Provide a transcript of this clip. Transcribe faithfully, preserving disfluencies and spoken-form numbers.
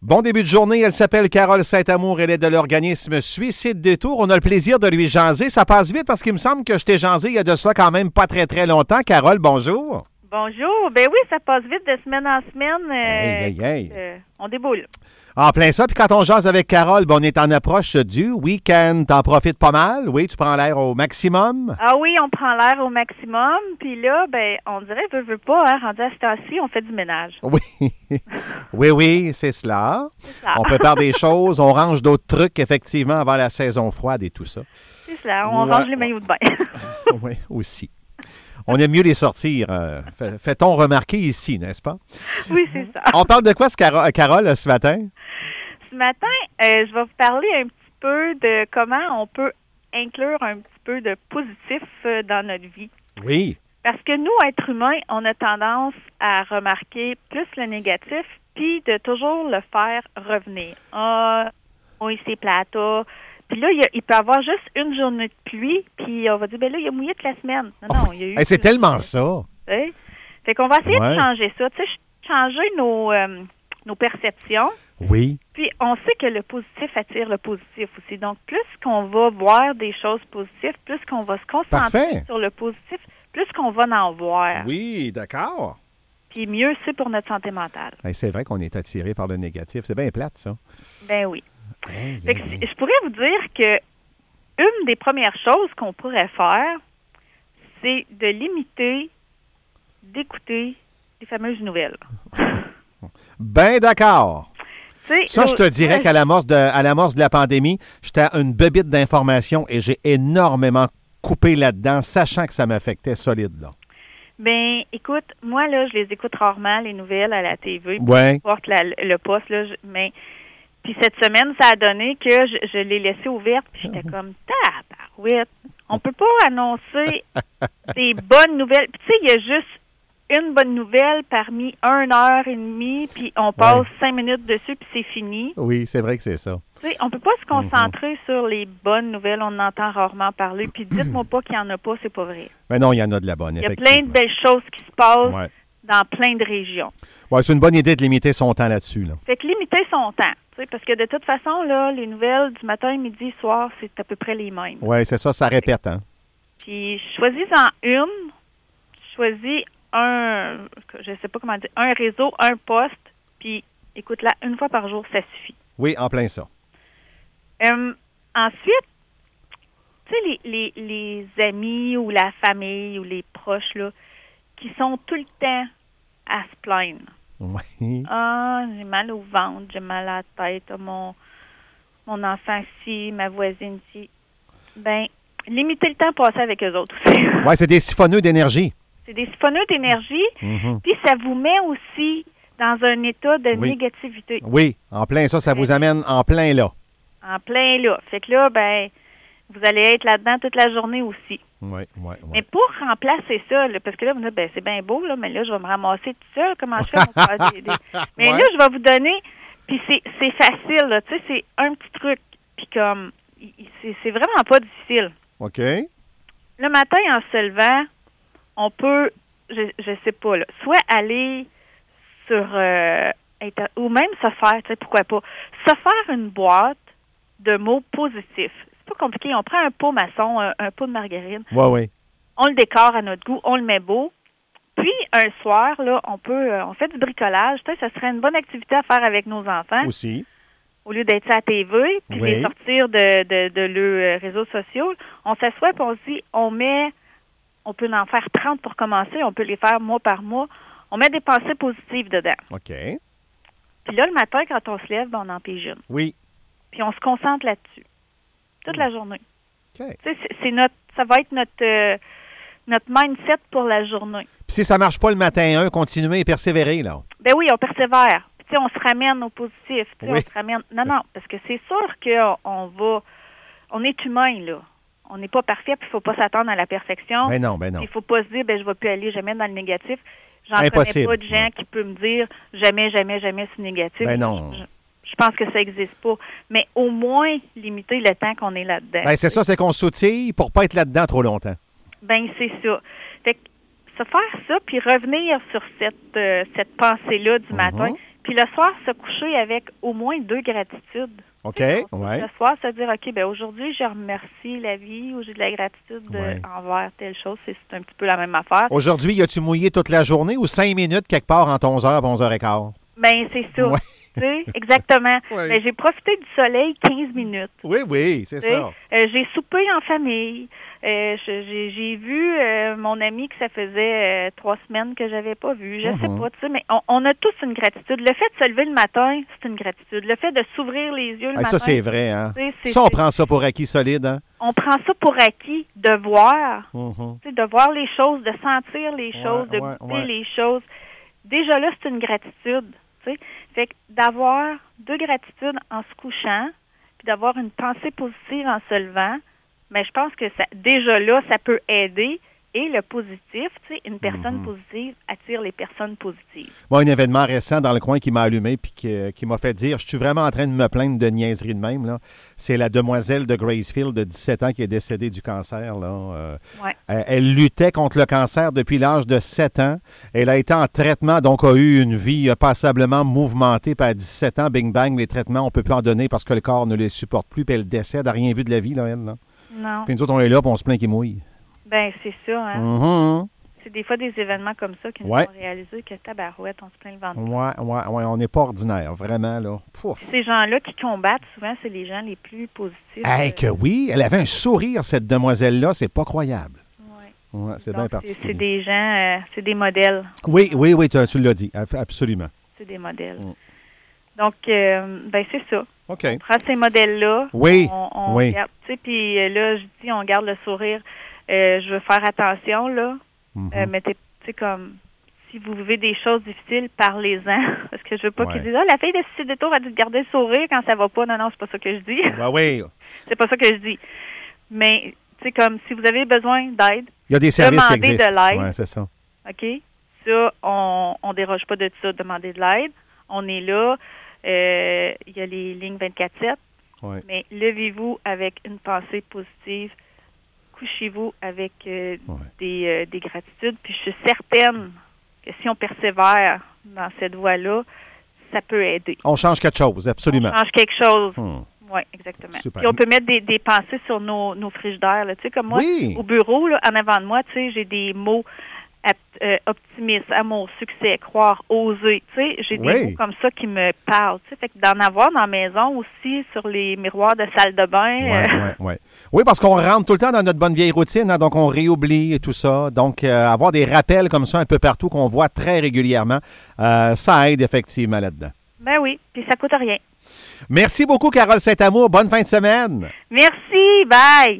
Bon début de journée, elle s'appelle Carole Saint-Amour, elle est de l'organisme Suicide Détour. On a le plaisir de lui jaser. Ça passe vite parce qu'il me semble que je t'ai jasé il y a de cela quand même pas très très longtemps. Carole, bonjour. Bonjour. Ben oui, ça passe vite de semaine en semaine. Euh, hey, hey, hey. Euh, on déboule. En plein ça, puis quand on jase avec Carole, ben on est en approche du week-end. T'en profites pas mal? Oui, tu prends l'air au maximum? Ah oui, on prend l'air au maximum. Puis là, ben, on dirait, veut, veut pas, hein, rendu à ce temps-ci, on fait du ménage. Oui, oui, oui, c'est cela. C'est ça. On prépare des choses, on range d'autres trucs, effectivement, avant la saison froide et tout ça. C'est ça, on Ouais. range les maillots de bain. Oui, aussi. On aime mieux les sortir. euh, fait- Fait-on remarquer ici, n'est-ce pas? Oui, c'est ça. On parle de quoi, ce Caro- Carole, ce matin? Ce matin, euh, je vais vous parler un petit peu de comment on peut inclure un petit peu de positif euh, dans notre vie. Oui. Parce que nous, êtres humains, on a tendance à remarquer plus le négatif, puis de toujours le faire revenir. Ah, oui, c'est plata. Puis là, il, y a- il peut y avoir juste une journée de pluie, puis on va dire, ben là, il a mouillé toute la semaine. Non, non, il y a eu... Hey, c'est tellement ça. Tu sais? Fait qu'on va essayer Ouais. de changer ça. Tu sais, ch- changer nos, euh, nos perceptions. Oui. Puis, on sait que le positif attire le positif aussi. Donc, plus qu'on va voir des choses positives, plus qu'on va se concentrer Parfait. sur le positif, plus qu'on va en voir. Oui, d'accord. Puis, mieux c'est pour notre santé mentale. Hey, c'est vrai qu'on est attiré par le négatif. C'est bien plate, ça. Ben oui. Hey, Fait que hey, si- hey. je pourrais vous dire que une des premières choses qu'on pourrait faire, c'est de limiter d'écouter les fameuses nouvelles. Ben d'accord. Tu sais, Ça, je te l'au- dirais qu'à l'amorce de, à l'amorce de la pandémie, j'étais à une bébite d'informations et j'ai énormément coupé là-dedans, sachant que ça m'affectait solide, là. Ben, écoute, moi, là, je les écoute rarement, les nouvelles à la T V. Ouais. Peu importe la- le poste, là, je- mais... Puis cette semaine, ça a donné que je, je l'ai laissée ouverte, puis j'étais comme, tabarouette, on peut pas annoncer des bonnes nouvelles. Puis tu sais, il y a juste une bonne nouvelle parmi une heure et demie, puis on passe Ouais. cinq minutes dessus, puis c'est fini. Oui, c'est vrai que c'est ça. Tu sais, on peut pas se concentrer sur les bonnes nouvelles, on en entend rarement parler. Puis dites-moi pas qu'il y en a pas, c'est pas vrai. Mais non, il y en a de la bonne, Il y a effectivement. plein de belles choses qui se passent Ouais. dans plein de régions. Ouais, c'est une bonne idée de limiter son temps là-dessus, là. Fait que limiter son temps, tu sais, parce que de toute façon, là, les nouvelles du matin, midi, soir, c'est à peu près les mêmes. Oui, c'est ça, ça répète, hein. Puis choisis-en une, choisis un, je sais pas comment dire, un réseau, un poste, puis écoute-la une fois par jour, ça suffit. Oui, en plein ça. Euh, ensuite, tu sais, les, les, les amis ou la famille ou les proches, là, qui sont tout le temps à se plaindre. Oui. Ah, j'ai mal au ventre, j'ai mal à la tête, ah, mon, mon enfant ci, ma voisine ci. Ben, limiter le temps passé avec eux autres aussi. Ouais, c'est des siphonneux d'énergie. C'est des siphonneux d'énergie, Mhm. puis ça vous met aussi dans un état de Oui. négativité. Oui, en plein ça, ça vous amène en plein là. En plein là. Fait que là, ben, vous allez être là-dedans toute la journée aussi. Oui, oui, Mais oui. pour remplacer ça, là, parce que là, vous dites, ben, c'est bien beau, là, mais là, je vais me ramasser tout seul. Comment je fais pour faire des, des- Mais Ouais. là, je vais vous donner, puis c'est, c'est facile, là, tu sais, c'est un petit truc. Puis comme, il- il- c'est, c'est vraiment pas difficile. OK. Le matin, en se levant, on peut, je, je sais pas, là, soit aller sur, euh, inter- ou même se faire, tu sais, pourquoi pas, se faire une boîte de mots positifs. C'est pas compliqué. On prend un pot maçon, un, un pot de margarine, Oui, oui. on le décore à notre goût, on le met beau. Puis, un soir, là, on peut, euh, on fait du bricolage. Tu sais, ça serait une bonne activité à faire avec nos enfants. Aussi. Au lieu d'être à la T V, puis Oui. les sortir de, de, de leurs réseaux sociaux, on s'assoit et on se dit, on met, on peut en faire trente pour commencer, on peut les faire mois par mois. On met des pensées positives dedans. OK. Puis là, le matin, quand on se lève, ben, on en pige une. Oui. Puis on se concentre là-dessus. Toute la journée. OK. Tu sais, c'est, c'est notre, ça va être notre, euh, notre mindset pour la journée. Puis si ça marche pas le matin un, continuez et persévérez, là. Ben oui, on persévère. Puis, tu sais, on se ramène au positif. Tu sais, Oui. on se ramène. Non, non, parce que c'est sûr qu'on on va. On est humain, là. On n'est pas parfait, puis il ne faut pas s'attendre à la perfection. Ben non, ben non. Il ne faut pas se dire, ben je ne vais plus aller jamais dans le négatif. J'en Impossible. connais pas de gens Ouais. qui peuvent me dire jamais, jamais, jamais c'est négatif. Ben non. Je, je pense que ça n'existe pas. Mais au moins, limiter le temps qu'on est là-dedans. Ben c'est ça, c'est qu'on s'outille pour pas être là-dedans trop longtemps. Ben c'est ça. Fait que se faire ça, puis revenir sur cette, euh, cette pensée-là du Mhm. matin, Puis le soir, se coucher avec au moins deux gratitudes. OK, Donc, ouais. Le soir, se dire, OK, ben aujourd'hui, je remercie la vie ou j'ai de la gratitude de- Ouais. envers telle chose. C'est c'est un petit peu la même affaire. Aujourd'hui, as-tu mouillé toute la journée ou cinq minutes quelque part entre onze heures et onze heures quinze? Ben c'est ça. Ouais. Tu sais, exactement. Ouais. Ben, j'ai profité du soleil quinze minutes. Oui, oui, c'est Tu sais. ça. Euh, j'ai soupé en famille. Euh, je- j'ai, j'ai vu euh, mon ami que ça faisait euh, trois semaines que j'avais pas vu. Je Mhm. sais pas, tu sais, mais on, on a tous une gratitude. Le fait de se lever le matin, c'est une gratitude. Le fait de s'ouvrir les yeux le Hey, matin, ça, c'est vrai, hein? tu sais, c'est- Ça, on c'est- prend ça pour acquis solide, hein? on prend ça pour acquis de voir, Mhm. tu sais, de voir les choses, de sentir les Ouais, choses, de ouais, goûter ouais. les choses. Déjà là, c'est une gratitude. Tu sais. Fait que d'avoir deux gratitudes en se couchant, puis d'avoir une pensée positive en se levant, mais je pense que ça, déjà là, ça peut aider. Et le positif, tu sais, une personne Mhm. positive attire les personnes positives. Moi, un événement récent dans le coin qui m'a allumé puis qui, qui m'a fait dire, je suis vraiment en train de me plaindre de niaiserie de même, là. C'est la demoiselle de Gracefield de dix-sept ans qui est décédée du cancer, là. Euh, Ouais. elle, elle luttait contre le cancer depuis l'âge de sept ans. Elle a été en traitement, donc a eu une vie euh, passablement mouvementée. Puis à dix-sept ans, bing bang, les traitements, on peut plus en donner parce que le corps ne les supporte plus. Puis elle décède, elle n'a rien vu de la vie, là, elle, là. Non. Puis nous autres, on est là, puis on se plaint qu'il mouille. Ben, c'est ça, hein. Mhm. C'est des fois des événements comme ça qui nous Ouais. font réaliser que tabarouette, on se plaint le ventre. Ouais, ouais, ouais, on n'est pas ordinaire, vraiment, là. Pouf. Ces gens-là qui combattent, souvent, c'est les gens les plus positifs. Hey, euh, que oui, elle avait un sourire, cette demoiselle-là, c'est pas croyable. ouais. Ouais, c'est Donc, bien c'est particulier. c'est des gens, euh, c'est des modèles. Oui, oui, oui, tu, tu l'as dit, ab- absolument. C'est des modèles. Mm. Donc, euh, ben c'est ça. OK. On prend ces modèles-là. Oui, On, on oui. garde, tu sais, puis euh, là, je dis, on garde le sourire. Euh, je veux faire attention, là. Mhm. Euh, mettez, tu sais, comme, si vous vivez des choses difficiles, parlez-en. Parce que je veux pas Ouais. qu'ils disent, ah, la fille de Suicide Détour a dû garder le sourire quand ça va pas. Non, non, c'est pas ça que je dis. Ben oui, C'est pas ça que je dis. Mais, tu sais, comme, si vous avez besoin d'aide, il y a des services qui Demandez de existent. l'aide. Ouais, c'est ça. OK? Ça, on on déroge pas de ça. Demandez de l'aide. On est là. Euh, Il y a les lignes vingt-quatre sept. Ouais. Mais levez-vous avec une pensée positive. Couchez-vous avec euh, Ouais. des, euh, des gratitudes. Puis je suis certaine que si on persévère dans cette voie-là, ça peut aider. On change quelque chose, absolument. On change quelque chose. Hmm. Oui, exactement. Super. Puis on peut mettre des, des pensées sur nos, nos frigidaires. Là. Tu sais, comme moi, Oui. au bureau, là, en avant de moi, tu sais, j'ai des mots ap- euh, optimisme, amour, succès, croire, oser. Tu sais, j'ai des Oui. mots comme ça qui me parlent. Tu sais, fait que d'en avoir dans la maison aussi, sur les miroirs de salle de bain. Ouais, euh, ouais, ouais. Oui, parce qu'on rentre tout le temps dans notre bonne vieille routine, hein, donc on réoublie et tout ça. Donc, euh, avoir des rappels comme ça un peu partout qu'on voit très régulièrement, euh, ça aide effectivement là-dedans. Ben oui, puis ça coûte rien. Merci beaucoup, Carole Saint-Amour. Bonne fin de semaine. Merci, bye!